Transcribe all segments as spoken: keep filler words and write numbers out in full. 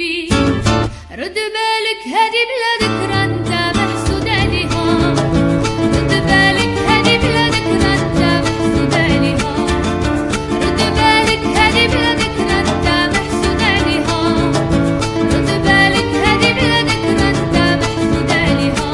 يوليدي رد بالك هادي بلا ذكرى انت محسود عليها. رد بالك هادي بلا ذكرى انت محسود عليها. رد بالك هادي بلا ذكرى انت محسود عليها. رد بالك هادي بلا ذكرى انت محسود عليها.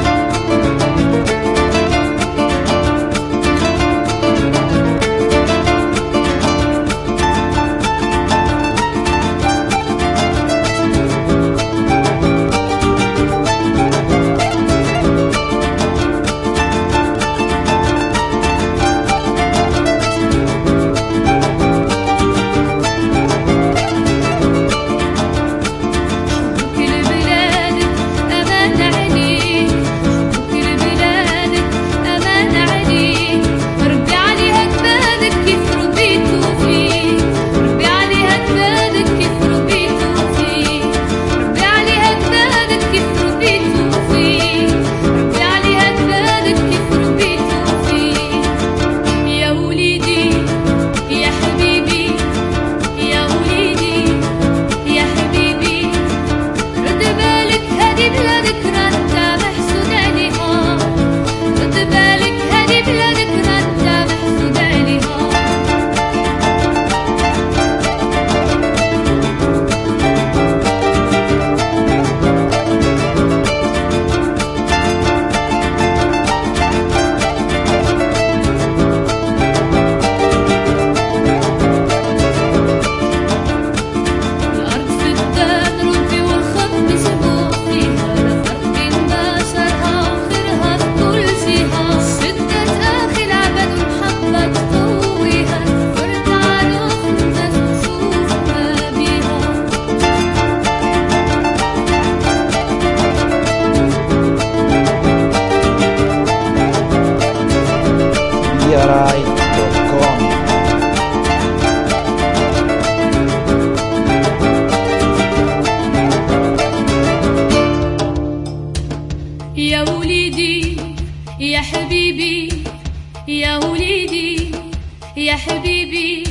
يا وليدي يا حبيبي يا وليدي يا حبيبي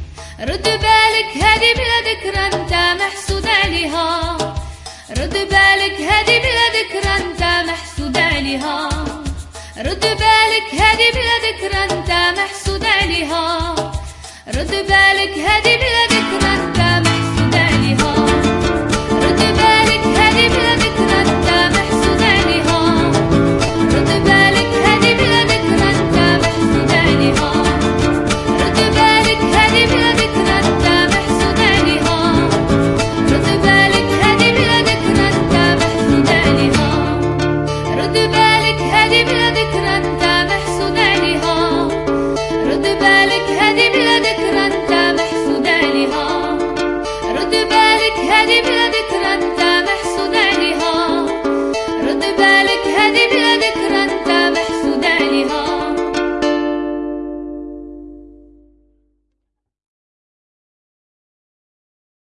رد بالك هادي بلا ذكرى انت محسود عليها. رد بالك هادي بلا ذكرى انت محسود عليها. رد بالك هادي بلا ذكرى انت محسود عليها. رد بالك هادي بلا ذكرى انت محسود عليها. رد بالك هادي بلا ذكرى انت محسود عليها. رد بالك هادي بلا ذكرى انت محسود عليها. رد بالك هادي بلا ذكرى انت محسود عليها. رد بالك هادي بلا ذكرى انت محسود عليها. رد بالك هادي بلا ذكرى انت محسود عليها. رد بالك هادي بلا ذكرى انت محسود عليها. رد بالك هادي بلا ذكرى انت محسود عليها. رد بالك هادي بلا ذكرى